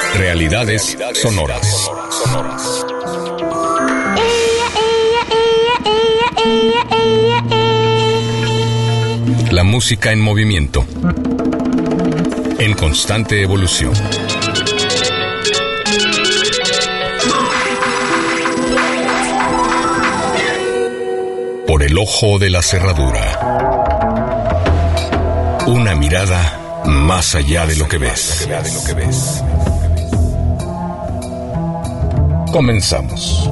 Realidades sonoras. La música en movimiento, en constante evolución. Por el ojo de la cerradura. Una mirada más allá de lo que ves. Comenzamos.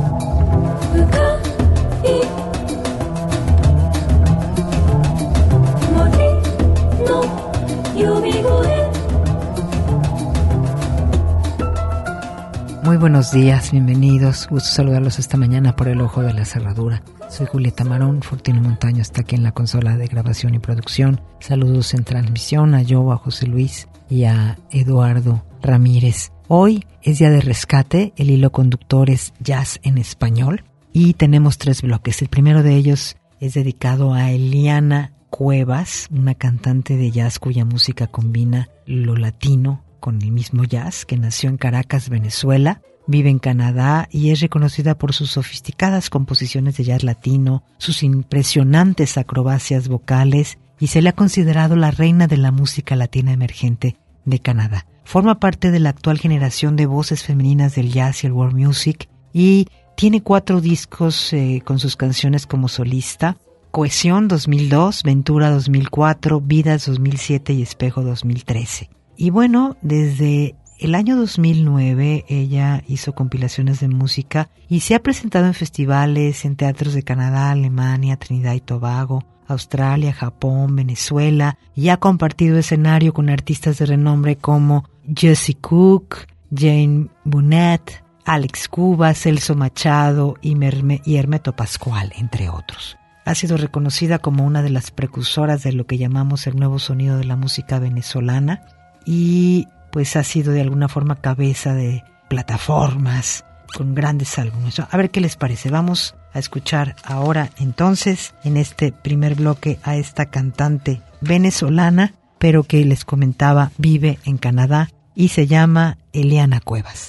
Muy buenos días, bienvenidos. Gusto saludarlos esta mañana por el ojo de la cerradura. Soy Julieta Marón, Fortino Montaño está aquí en la consola de grabación y producción. Saludos en transmisión a Joe, a José Luis y a Eduardo Ramírez. Hoy es día de rescate, el hilo conductor es jazz en español y tenemos 3 bloques. El primero de ellos es dedicado a Eliana Cuevas, una cantante de jazz cuya música combina lo latino con el mismo jazz, que nació en Caracas, Venezuela, vive en Canadá y es reconocida por sus sofisticadas composiciones de jazz latino, sus impresionantes acrobacias vocales y se le ha considerado la reina de la música latina emergente de Canadá. Forma parte de la actual generación de voces femeninas del jazz y el world music y tiene 4 discos con sus canciones como solista: Cohesión 2002, Ventura 2004, Vidas 2007 y Espejo 2013. Y bueno, desde el año 2009 ella hizo compilaciones de música y se ha presentado en festivales, en teatros de Canadá, Alemania, Trinidad y Tobago, Australia, Japón, Venezuela, y ha compartido escenario con artistas de renombre como Jessie Cook, Jane Bunnett, Alex Cuba, Celso Machado y Hermeto Pascual, entre otros. Ha sido reconocida como una de las precursoras de lo que llamamos el nuevo sonido de la música venezolana y pues ha sido de alguna forma cabeza de plataformas con grandes álbumes. A ver qué les parece. Vamos a escuchar ahora entonces en este primer bloque a esta cantante venezolana, pero que les comentaba vive en Canadá y se llama Eliana Cuevas.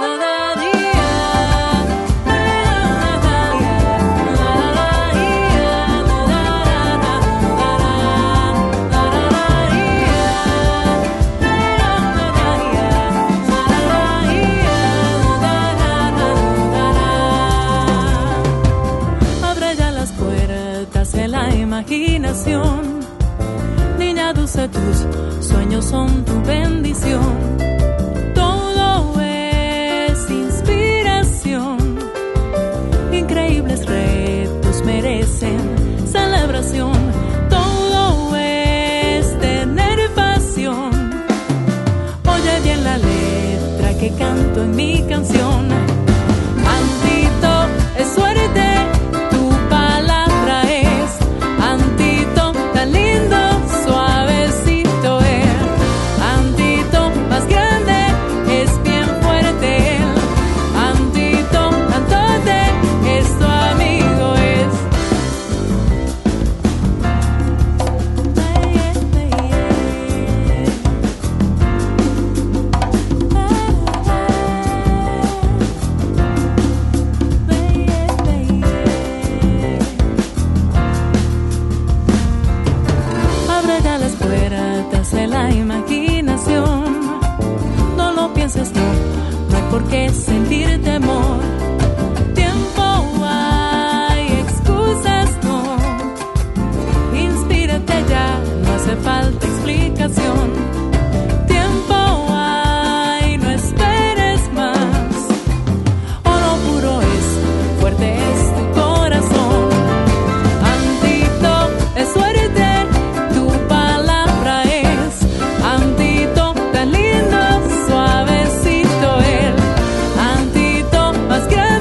Imaginación, niña dulce, tus sueños son tu bendición. Todo es inspiración, increíbles retos merecen celebración. Todo es tener pasión. Oye bien la letra que canto en mi canción. Maldito es suerte. No hay por qué sentir temor. Tiempo hay, excusas no. Inspírate ya, no hace falta explicación. Tiempo hay, no esperes más. Oro puro es, fuerte es tu corazón. Antito es suerte, tu palabra es. Antito tan lindo, suavecito él. Antito más grande.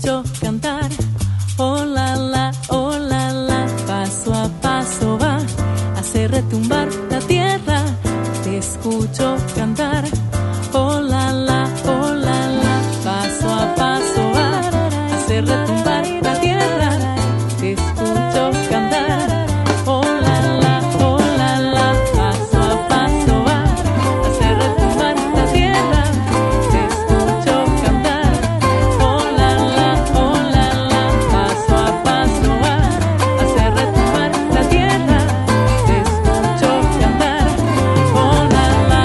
escucho cantar. Oh la la, paso a paso va, hace retumbar la tierra. Te escucho cantar. Oh la la, paso a paso va, hace retumbar la tierra. Te escucho cantar. Oh la la, paso a paso va, hace retumbar la tierra. Te escucho cantar. Oh la la, paso a paso va, hace retumbar la tierra. Te escucho cantar. Oh la la,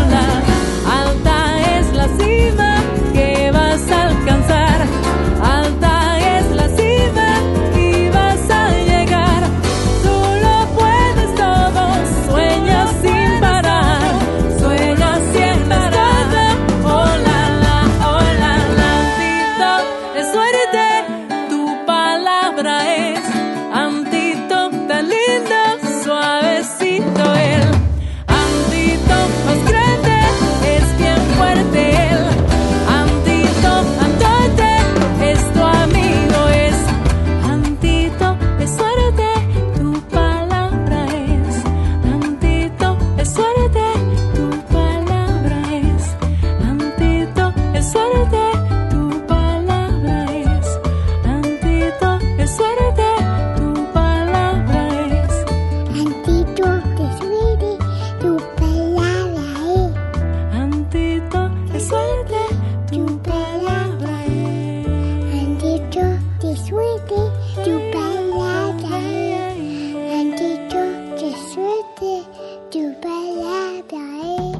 alta es la cima que vas a alcanzar. Alta es la cima y vas a llegar. Tú lo puedes todo, sueña sin parar, sueña sin parar. Oh la la, antídoto de suerte, tu palabra es. Antídoto tan lindo, suavecito él. Antídoto más grande, es bien fuerte él. Antídoto es tu amigo, es. Antídoto es suerte, tu palabra es. Antídoto es suerte, tu palabra es. Antídoto es suerte, tu palabra es. Antídoto es suerte, tu palabra es. Antídoto de suerte, tu palabra es. Antídoto es suerte, tu palabra es. Antídoto de suerte, tu palabra es. Antídoto de suerte, tu palabra es.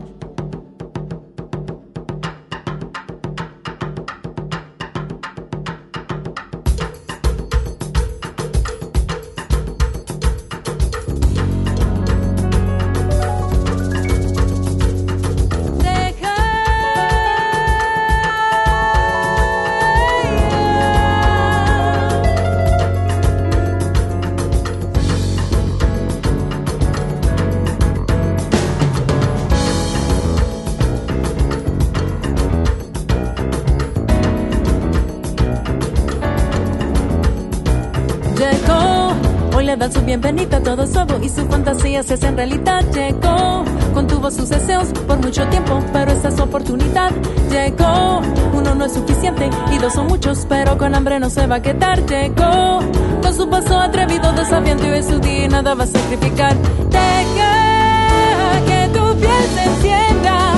Llegó, hoy le dan su bienvenida, todo es nuevo y su fantasía se hace en realidad. Llegó, contuvo sus deseos por mucho tiempo, pero esta es su oportunidad. Llegó, uno no es suficiente y dos son muchos, pero con hambre no se va a quedar. Llegó, con su paso atrevido, desafiante, y hoy es su día y nada va a sacrificar. Deja que tu piel se encienda.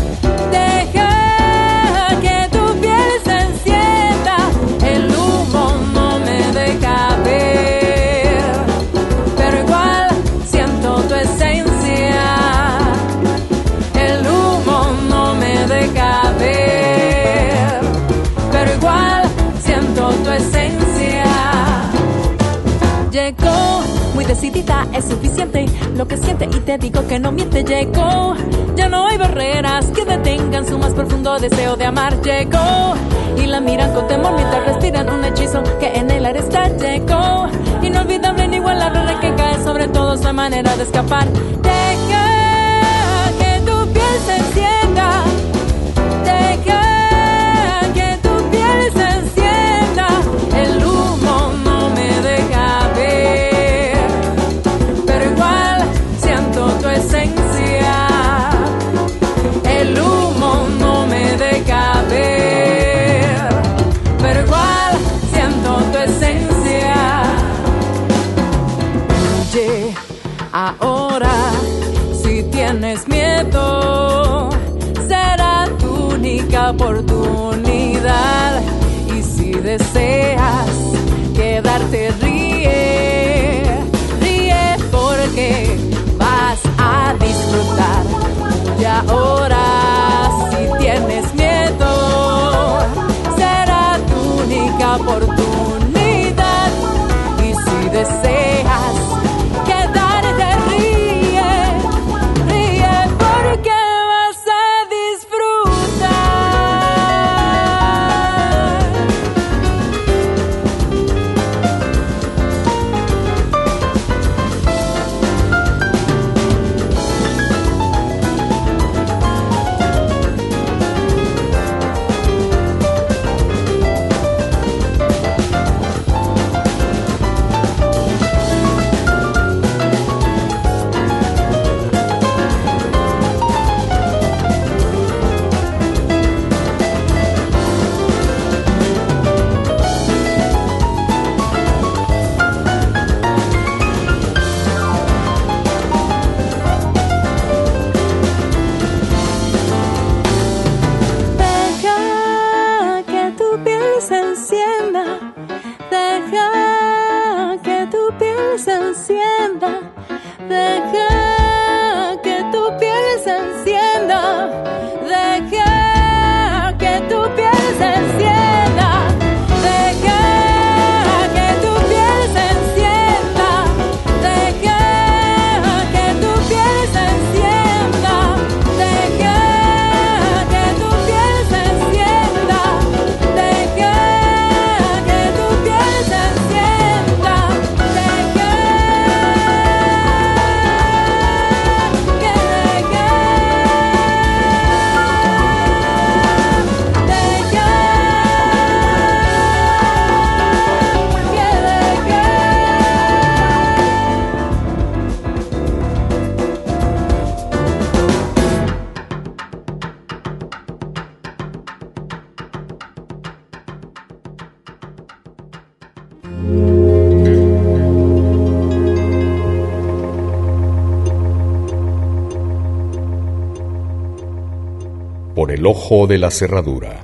Deja que tu piel se encienda. El humo no me deja ver, pero igual siento tu esencia. El humo no me deja ver, pero igual siento tu esencia. Llegó, muy decidida, es suficiente lo que siente y te digo que no miente. Llegó, ya no hay barreras que detengan su más profundo deseo de amar. Llegó, y la miran con temor mientras respiran un hechizo que en el aire está. Llegó, inolvidable, inigualable, que cae sobre todo su manera de escapar. Deja que tu piel se encienda. Deja que tu piel se encienda. El humo no me deja ver, pero igual siento tu esencia. El humo no me deja ver, pero igual siento tu esencia. Oye, ahora si tienes miedo, será tu única oportunidad. Y si deseas quedarte, ríe, ríe porque vas a disfrutar. Y ahora si tienes miedo, será tu única oportunidad. Y si deseas quedarte, ríe, ríe porque vas a disfrutar. Por el ojo de la cerradura.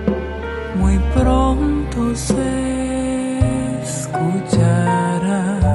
Muy pronto se escuchará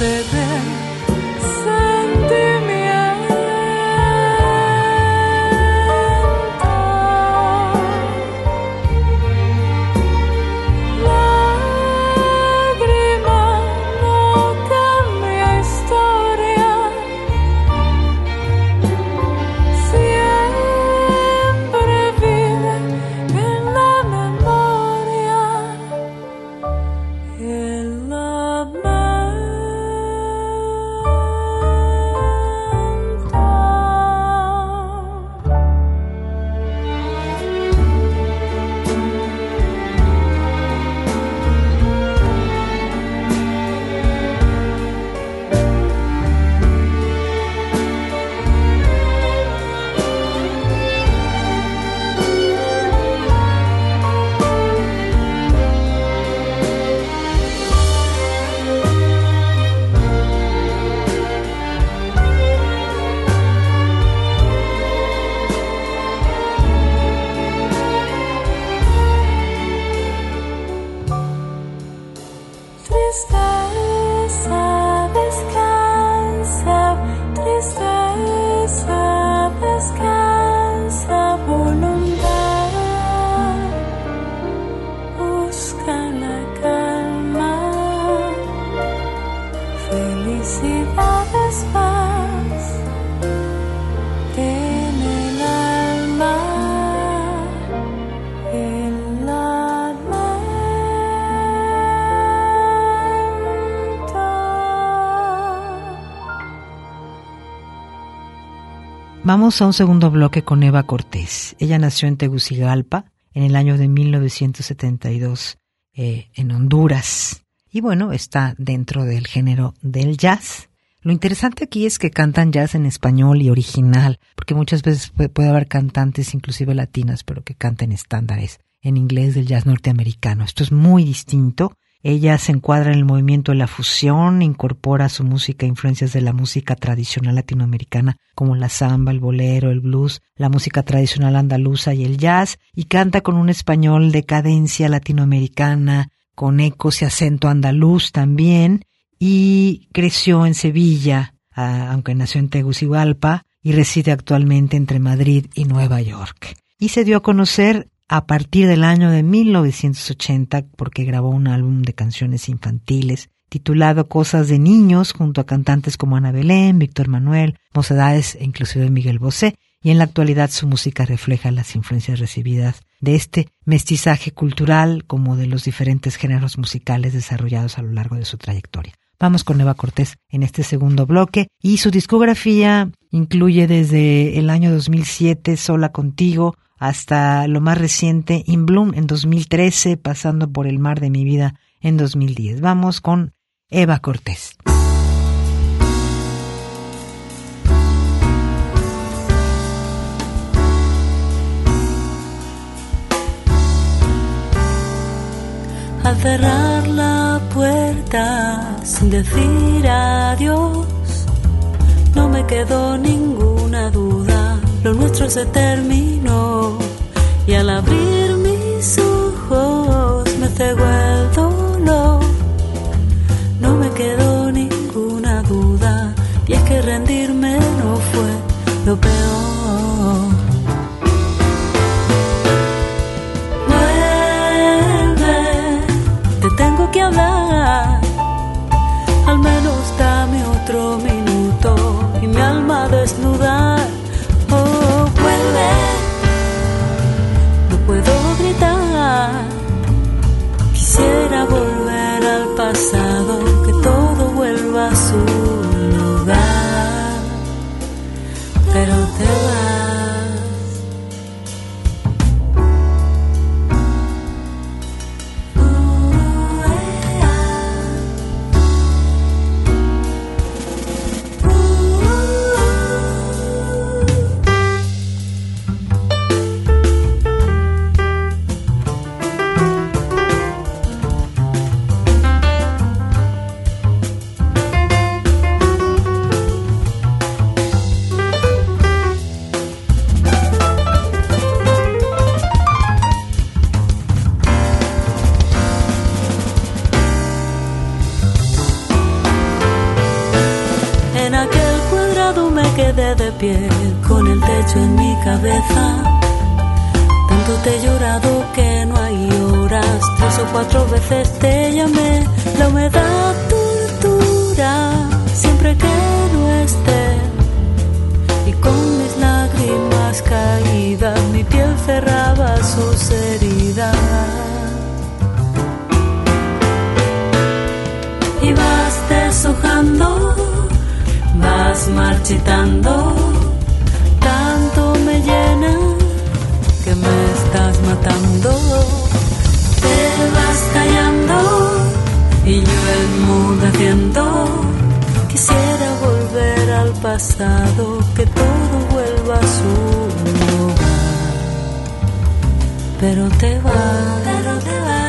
Vamos a un segundo bloque con Eva Cortés. Ella nació en Tegucigalpa en el año de 1972 en Honduras. Y bueno, está dentro del género del jazz. Lo interesante aquí es que cantan jazz en español y original, porque muchas veces puede haber cantantes, inclusive latinas, pero que canten estándares en inglés del jazz norteamericano. Esto es muy distinto. Ella se encuadra en el movimiento de la fusión, incorpora a su música influencias de la música tradicional latinoamericana como la samba, el bolero, el blues, la música tradicional andaluza y el jazz, y canta con un español de cadencia latinoamericana, con ecos y acento andaluz también, y creció en Sevilla, aunque nació en Tegucigalpa, y reside actualmente entre Madrid y Nueva York. Y se dio a conocer a partir del año de 1980 porque grabó un álbum de canciones infantiles titulado Cosas de Niños junto a cantantes como Ana Belén, Víctor Manuel, Mocedades e inclusive Miguel Bosé, y en la actualidad su música refleja las influencias recibidas de este mestizaje cultural como de los diferentes géneros musicales desarrollados a lo largo de su trayectoria. Vamos con Eva Cortés en este segundo bloque, y su discografía incluye desde el año 2007 Sola Contigo hasta lo más reciente In Bloom en 2013, pasando por El Mar de mi Vida en 2010. Vamos con Eva Cortés. Al cerrar la puerta sin decir adiós, no me quedó ninguna duda, lo nuestro se terminó. Y al abrir mis ojos me cegó el dolor, no me quedó ninguna duda, y es que rendirme no fue lo peor. Tengo que hablar, al menos dame otro minuto y mi alma desnudar. Oh, vuelve, no puedo gritar, quisiera volver al pasado, que todo vuelva a su lugar, pero te vas. pie con el techo en mi cabeza. Tanto te he llorado que no hay horas. 3 o 4 veces te llamé. La humedad tortura siempre que no esté. Y con mis lágrimas caídas mi piel cerraba sus heridas. Y vas deshojando, vas marchitando. Tanto me llena que me estás matando. Te vas callando y yo enmudeciendo. Quisiera volver al pasado, que todo vuelva a su lugar. Pero te vas, pero te vas.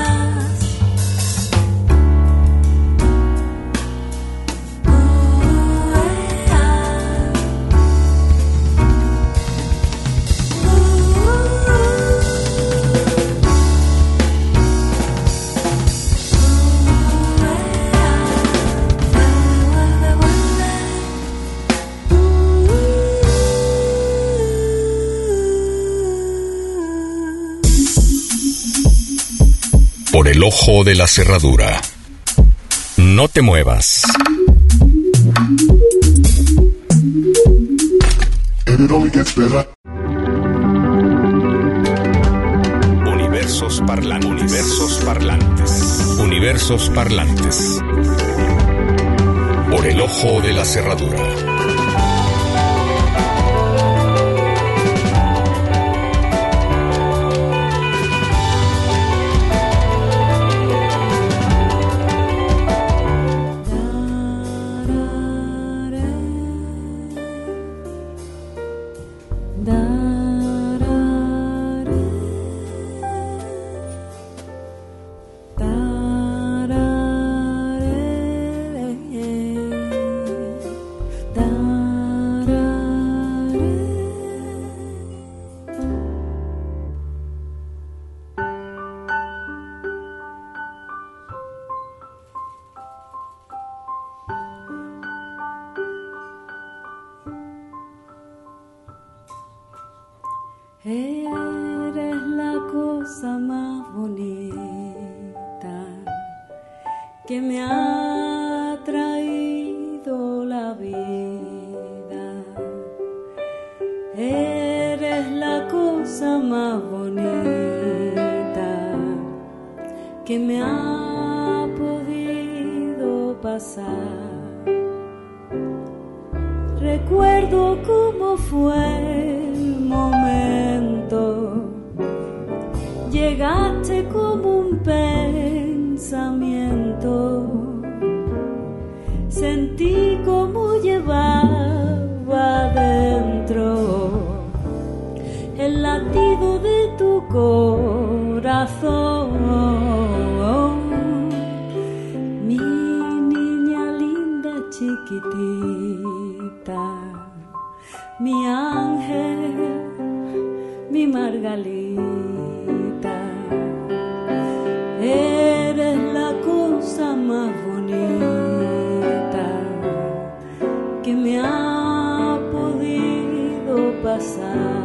Por el ojo de la cerradura. No te muevas. Universos parlantes. Universos parlantes. Universos parlantes. Por el ojo de la cerradura. Eres la cosa más bonita que me ha traído la vida. Eres la cosa más bonita que me ha podido pasar. Recuerdo cómo fue el momento. Llegaste como un pensamiento. Sentí como llevaba dentro el latido de tu corazón. Mi niña linda chiquitita, mi ángel, mi Margalita, eres la cosa más bonita que me ha podido pasar.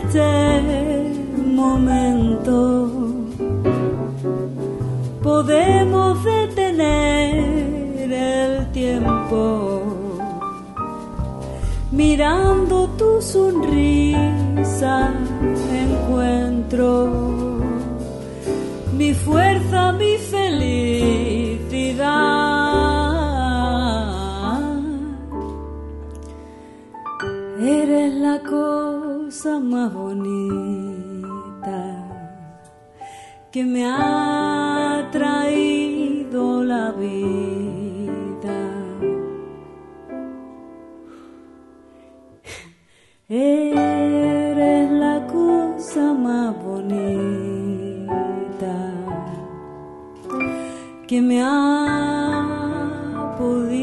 este momento podemos detener el tiempo, mirando tu sonrisa encuentro mi fuerza, mi felicidad. Eres la cosa más bonita que me ha traído la vida. Eres la cosa más bonita que me ha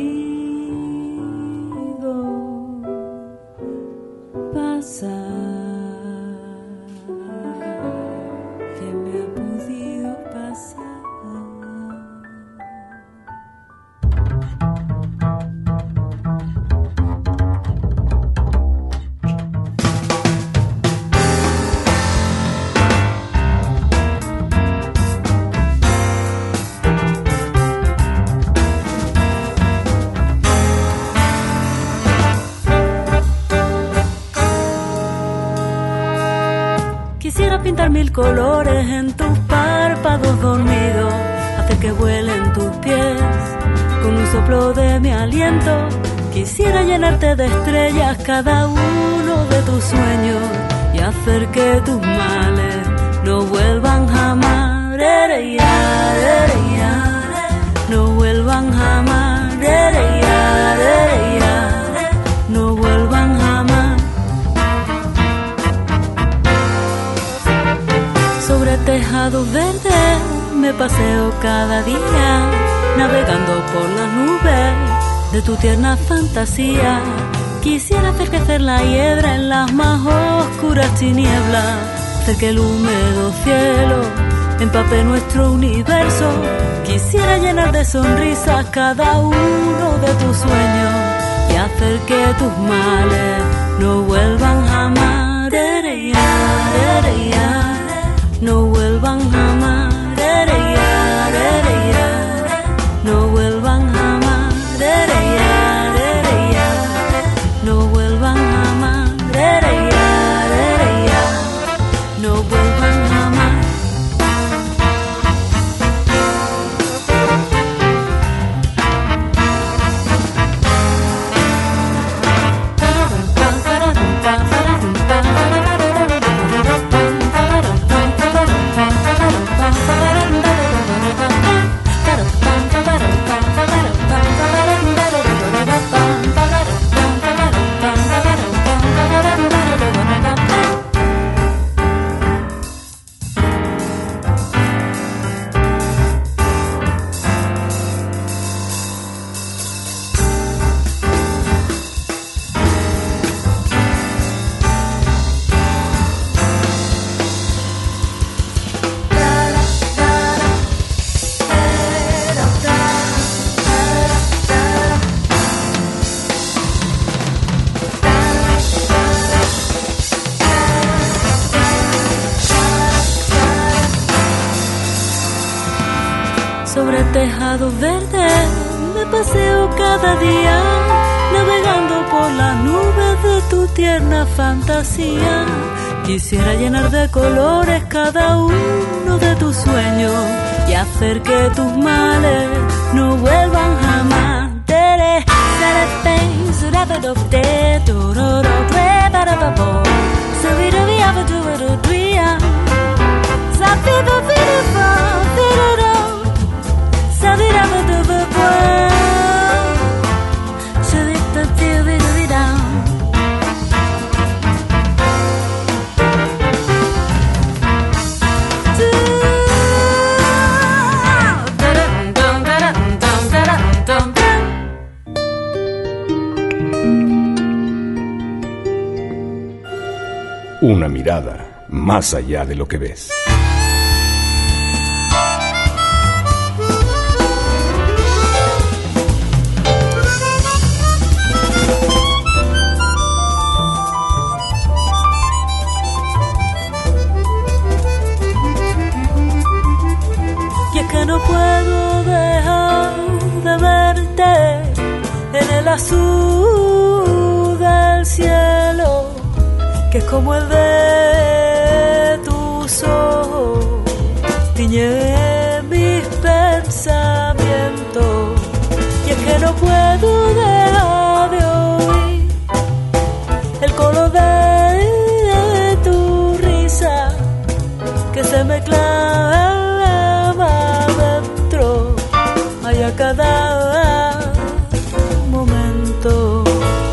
podido pasar, que me ha podido pasar. Quisiera pintar mil colores en tus párpados dormidos, hacer que vuelen tus pies con un soplo de mi aliento. Quisiera llenarte de estrellas cada uno de tus sueños y hacer que tus males no vuelvan jamás. No vuelvan jamás. No vuelvan jamás. Sobre tejados verdes me paseo cada día, navegando por las nubes de tu tierna fantasía. Quisiera hacer crecer la hiedra en las más oscuras tinieblas, hacer que el húmedo cielo empape nuestro universo. Quisiera llenar de sonrisas cada uno de tus sueños y hacer que tus males no vuelvan jamás. No vuelvan jamás. No vuelvan jamás. No vuelvan jamás. No vuelvan jamás. Sobre tejados verdes me paseo cada día, navegando por las nubes de tu tierna fantasía. Quisiera llenar de colores cada uno de tus sueños y hacer que tus males no vuelvan jamás. Una mirada más allá de lo que ves. azul del cielo, que es como el de tus ojos, tiñe mis pensamientos, y es que no puedo dejar de oír el color de tu risa, que se me clava dentro, hay a cada momento.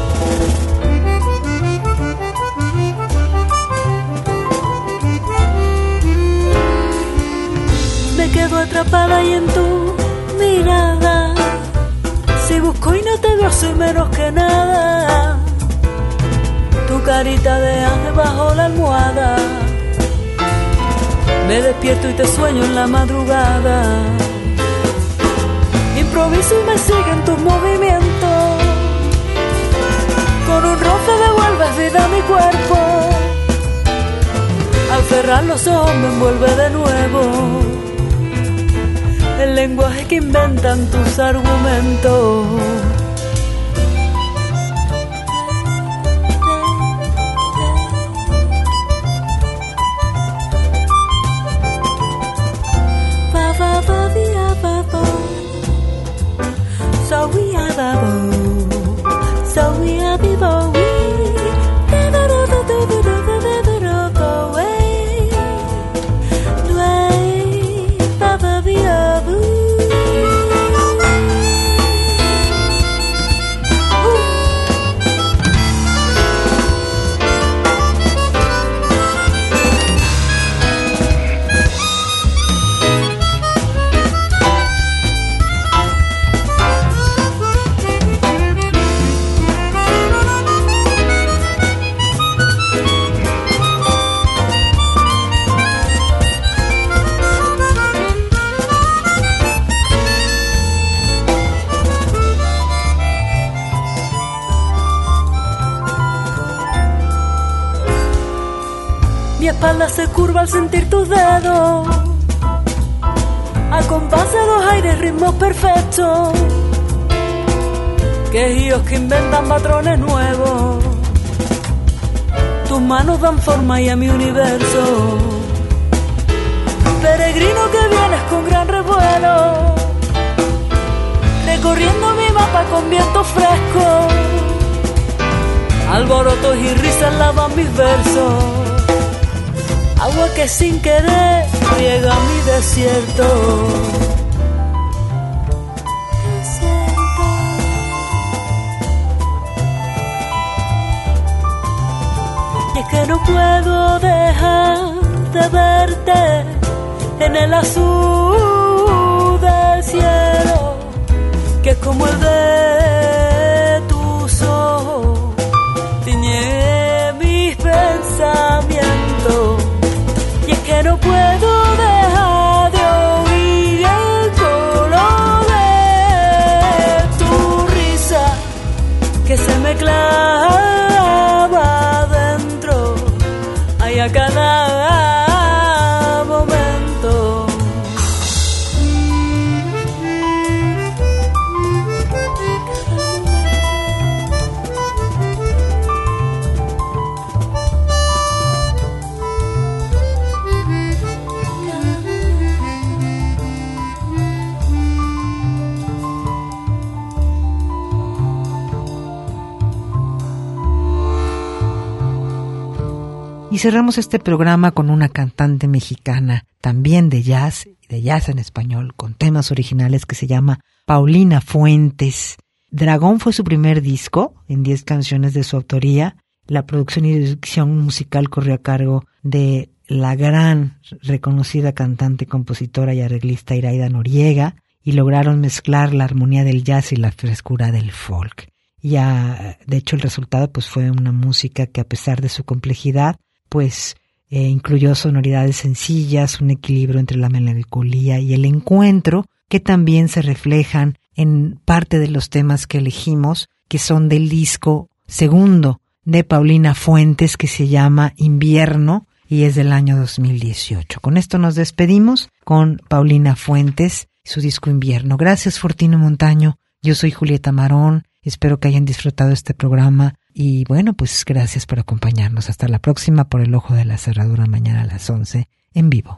Me quedo atrapada ahí en tu mirada, si busco y no te veo soy menos que nada, tu carita de ángel bajo la almohada, me despierto y te sueño en la madrugada, improviso y me siguen tus movimientos, con un roce devuelves vida a mi cuerpo, al cerrar los ojos me envuelve de nuevo el lenguaje que inventan tus argumentos. Mi espalda se curva al sentir tus dedos, a compás de dos aires, ritmos perfectos, quejíos que inventan patrones nuevos. Tus manos dan forma y a mi universo, peregrino que vienes con gran revuelo, recorriendo mi mapa con viento fresco, alborotos y risas lavan mis versos, agua que sin querer riega mi desierto. Y es que no puedo dejar de verte en el azul del cielo, que es como el de tus ojos, tiñe mis pensamientos. Y es que no puedo dejar de oír el color de tu risa, que se me clava dentro, hay a cada momento. Y cerramos este programa con una cantante mexicana, también de jazz en español, con temas originales, que se llama Paulina Fuentes. Dragón fue su primer disco, en 10 canciones de su autoría. La producción y dirección musical corrió a cargo de la gran, reconocida cantante, compositora y arreglista Iraida Noriega, y lograron mezclar la armonía del jazz y la frescura del folk. Ya, de hecho, el resultado pues fue una música que, a pesar de su complejidad, pues incluyó sonoridades sencillas, un equilibrio entre la melancolía y el encuentro, que también se reflejan en parte de los temas que elegimos, que son del disco segundo de Paulina Fuentes, que se llama Invierno y es del año 2018. Con esto nos despedimos con Paulina Fuentes y su disco Invierno. Gracias, Fortino Montaño. Yo soy Julieta Marón. Espero que hayan disfrutado este programa y bueno, pues gracias por acompañarnos. Hasta la próxima por El Ojo de la Cerradura, mañana a las 11 en vivo.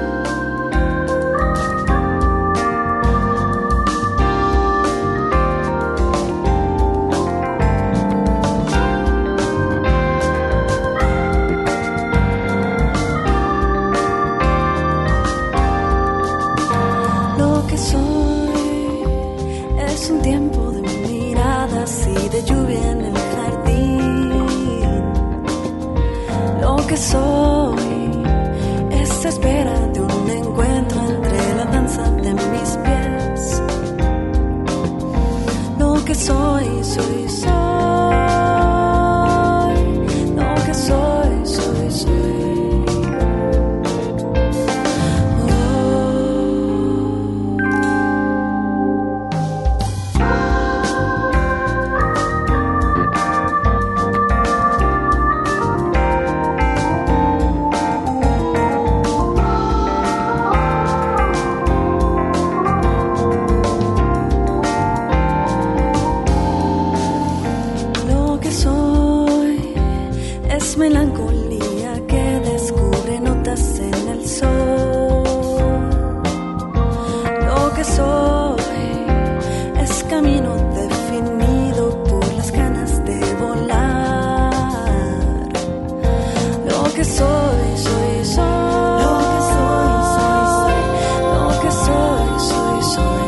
Lo que soy es un tiempo de miradas y de lluvia en el jardín. Lo que soy es espera de un encuentro entre la danza de mis pies. Lo que soy, soy, soy. Lo que soy, soy, soy. Melancolía que descubre notas en el sol. Lo que soy es camino definido por las ganas de volar. Lo que soy, soy, soy. Lo que soy, soy, soy. Lo que soy, soy, soy.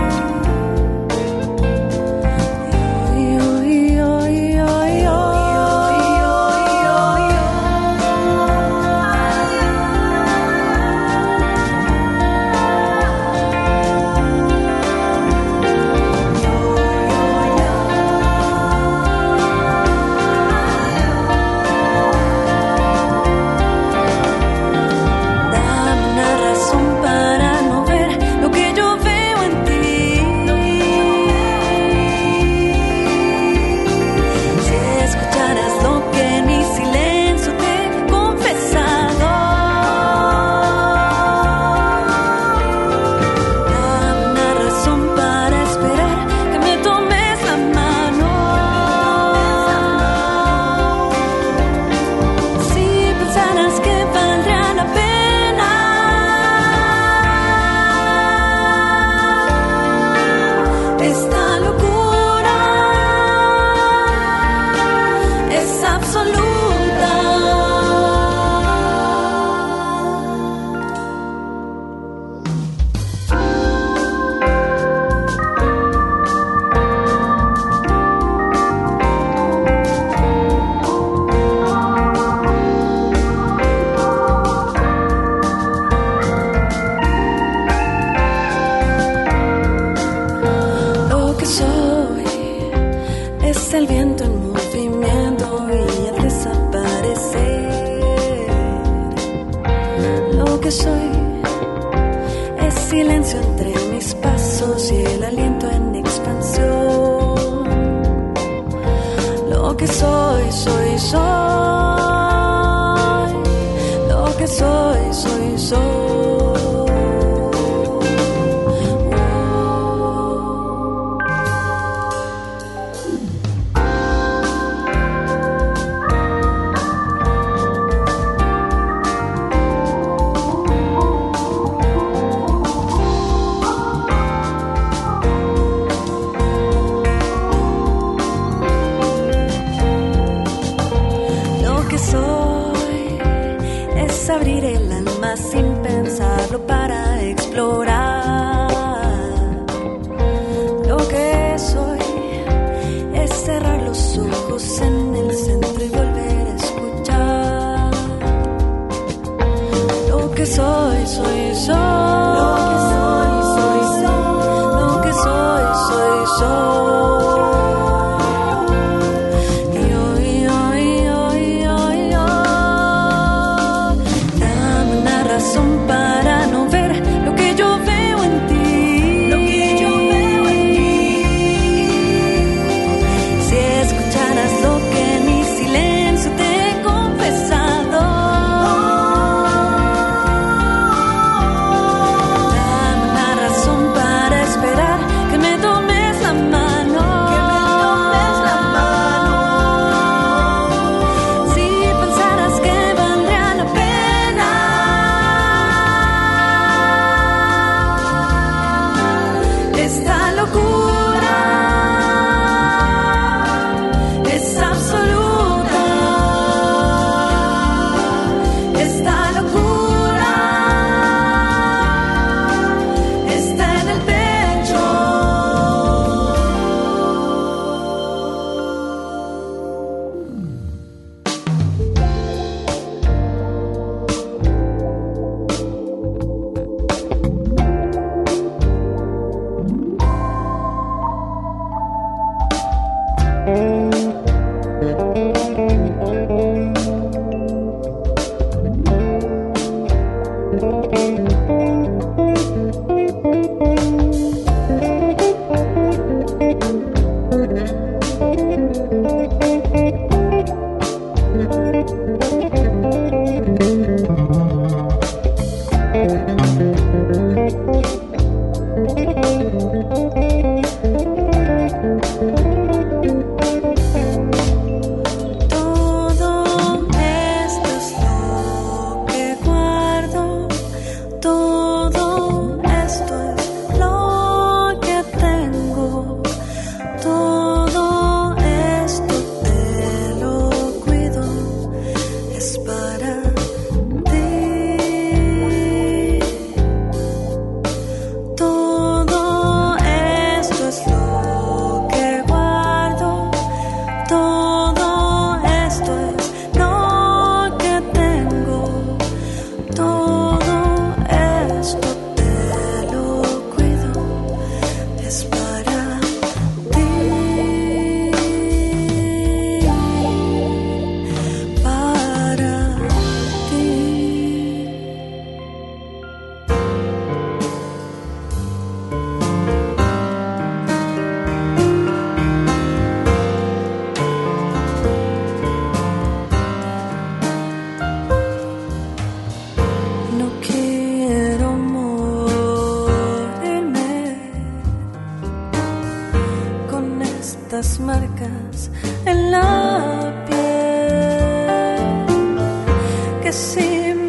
El viento en movimiento y al desaparecer. Lo que soy es silencio entre mis pasos y el aliento en expansión. Lo que soy, soy, soy. Lo que soy, soy, soy. Abrir el alma sin pensarlo para explorar. Lo que soy es cerrar los ojos en el centro y volver a escuchar. Lo que soy, soy, soy. Lo que soy, soy, soy. Lo que soy, soy, soy. Para no ver lo que yo veo en ti, lo que yo veo en ti. Si escucharas lo que en mi silencio te he confesado,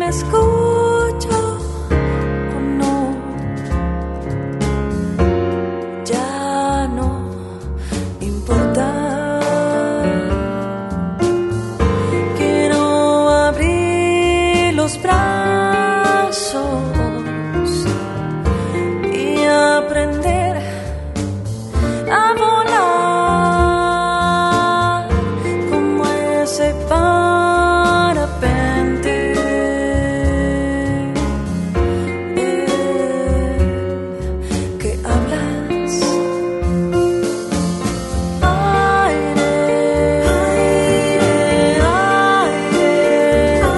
escucho o no. Ya no importa. Quiero abrir los brazos y aprender a volar como ese parapente. Que hablas aire, aire,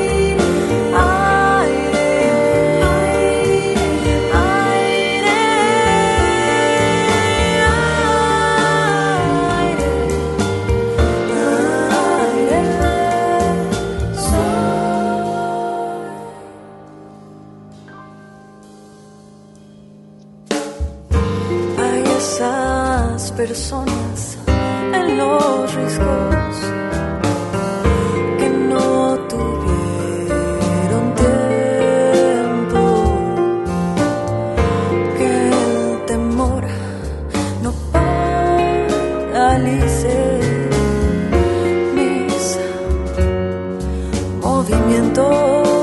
hay esas personas en los riscos que no tuvieron tiempo, que el temor no paralice mis movimientos.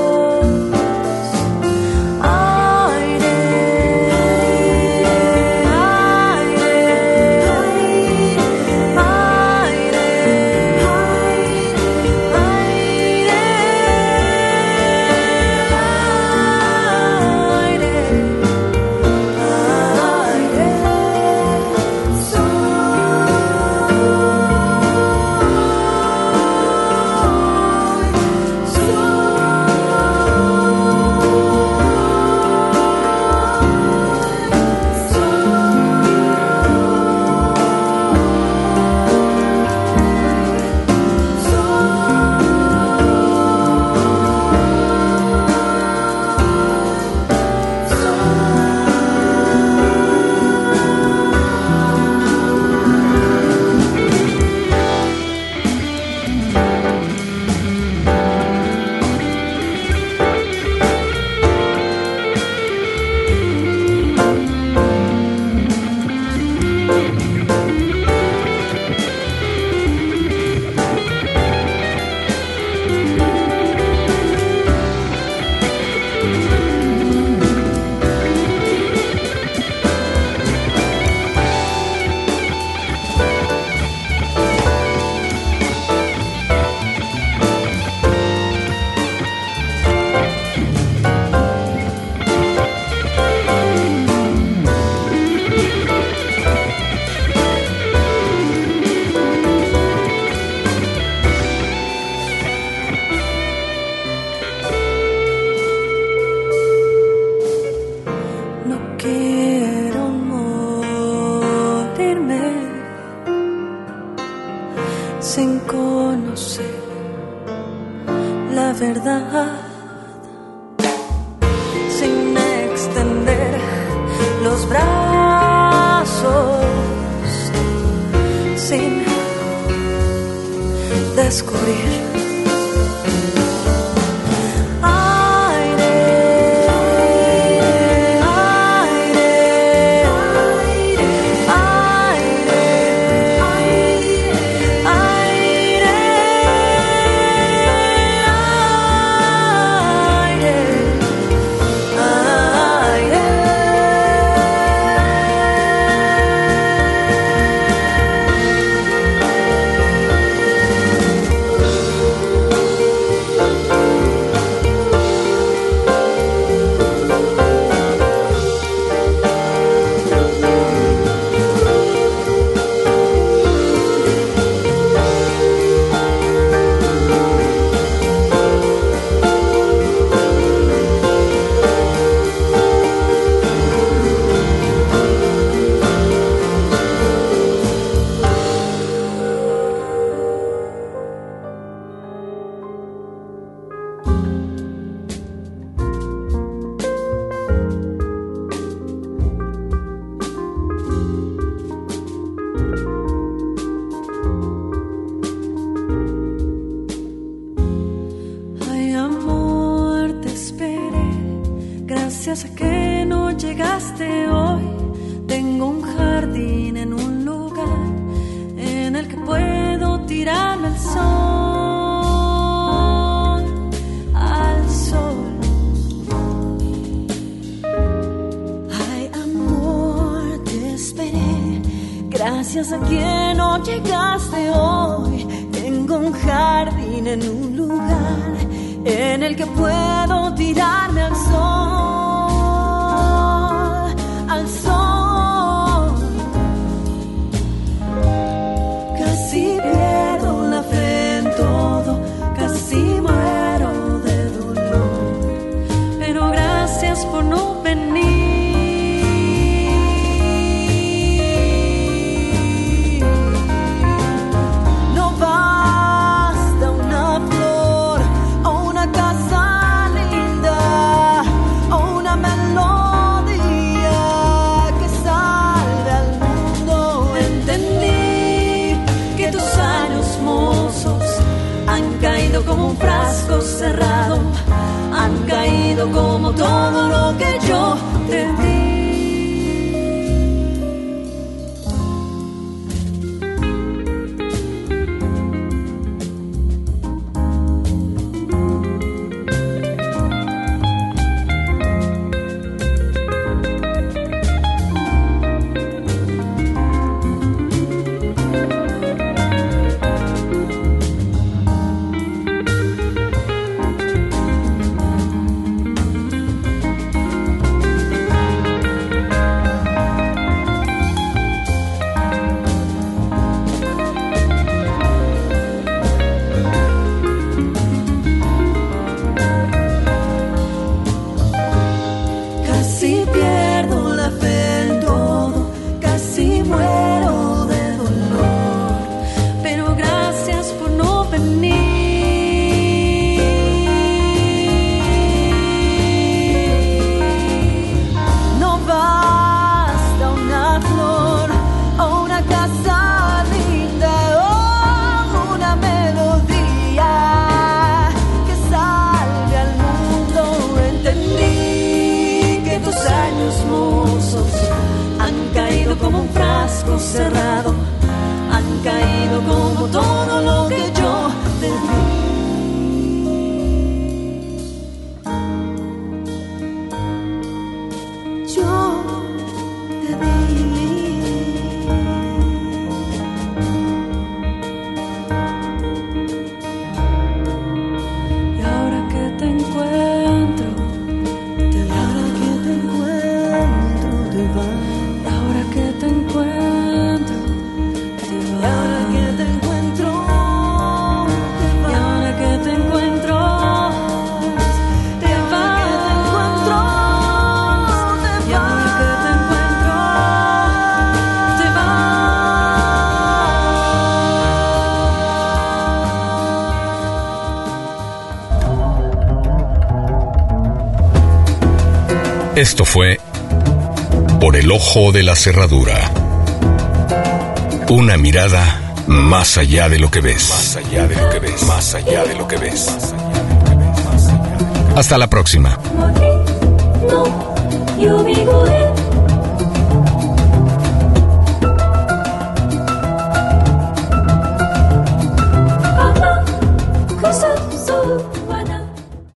No quiero morirme sin conocer la verdad, sin extender los brazos, sin descubrir. Gracias a que no llegaste hoy, tengo un jardín en un lugar en el que puedo tirarme al sol, al sol. Ay, amor, te esperé. Gracias a que no llegaste hoy, tengo un jardín en un lugar en el que puedo tirarme al sol, al sol. Casi pierdo la fe en todo, casi muero de dolor, pero gracias por no venir. No basta una flor o una casa linda o una melodía que salve al mundo. Entendí que tus años mozos han caído como un frasco cerrado, han caído como todo lo que yo te di. Casi pierdo la fe en todo, casi muero de dolor, pero gracias por no venir. No basta una flor o una casa linda o una melodía que salve al mundo. Entendí que tus años mozos han caído como un frasco cerrado, han caído como todo lo que yo te di. Yo te di. Y ahora que te encuentro, ahora que te encuentro, te vas. Y ahora que te encuentro, te vas. Y ahora que te encuentro, te vas. Y ahora que te encuentro, te vas. Y ahora que te encuentro, te vas. Esto fue Por el Ojo de la Cerradura. Una mirada más allá de lo que ves. Más allá de lo que ves. Más allá de lo que ves. Hasta la próxima. No, you be good.